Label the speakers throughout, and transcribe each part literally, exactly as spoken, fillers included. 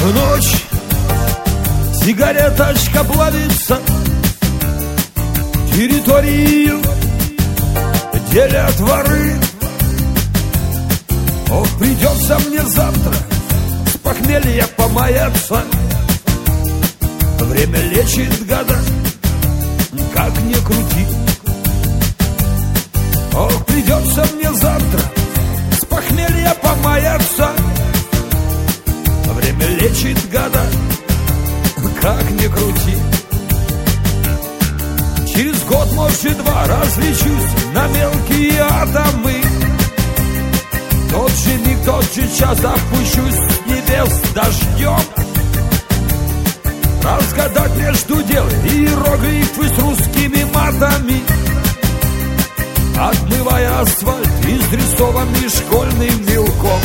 Speaker 1: Ночь, сигареточка плавится, территорию делят воры. Ох, придется мне завтра с похмелья помаяться. Время лечит года, как ни крути. Ох, придется мне завтра с похмелья помаяться. Время лечит года, как ни крути. Через год, может, два различусь на мелкие атомы. Тот же миг, тот же час опущусь с небес дождем. Разгадать между дел иероглифы с русскими матами, отмывая асфальт, изрисованный школьным мелком.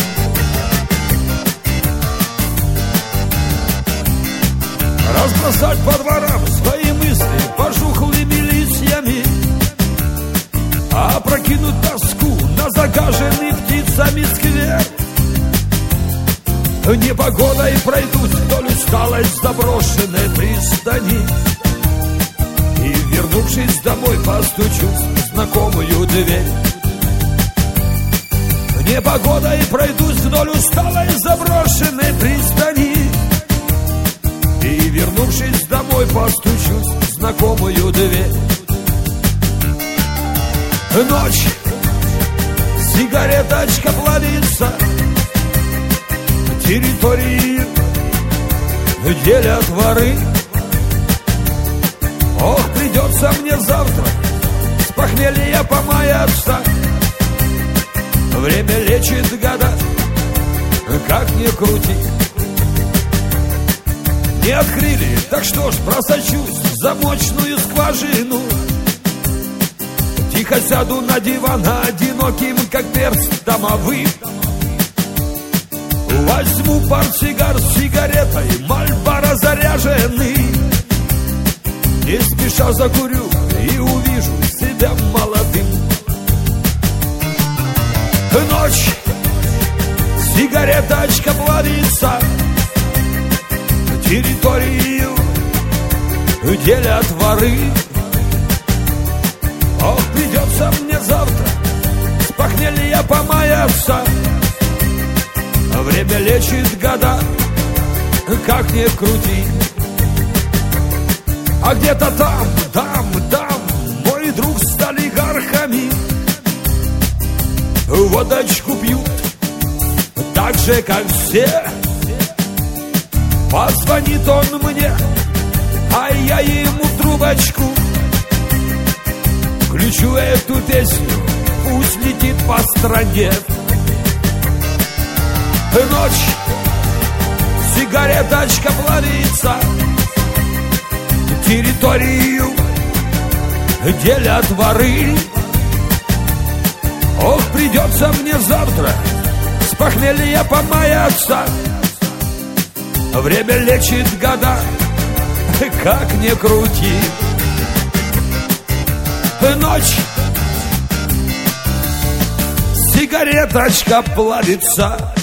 Speaker 1: Разбросать по дворам свои мысли пожухлыми листьями, опрокинуть тоску на загаженный птицами сквер. Непогодой пройдусь вдоль усталой заброшенной пристани и, вернувшись домой, постучусь в знакомую дверь. Непогодой пройдусь вдоль усталой заброшенной пристани и, вернувшись домой, постучусь в знакомую дверь. Ночь, сигареточка плавится, территории делят воры. Ох, придется мне завтра с похмелья помаяться. Время лечит года, как ни крути. Не открыли, так что ж, просочусь в замочную скважину. Тихо сяду на диван, одиноким, как перст домовым. Возьму портсигар с сигаретой, Мальборо заряженный. Не спеша закурю и увижу себя молодым. Ночь, сигареточка плавится, территорию делят воры. Ох, придется мне завтра с похмелья помаяться. Время лечит года, как ни крути. А где-то там, там, там мой друг с олигархами водочку пьют так же, как все. Позвонит он мне, а я ему в трубочку включу эту песню, пусть летит по стране. Ночь, сигареточка плавится, территорию делят воры. Ох, придется мне завтра с похмелья помаяться. Время лечит года, как ни крути. Ночь, сигареточка плавится,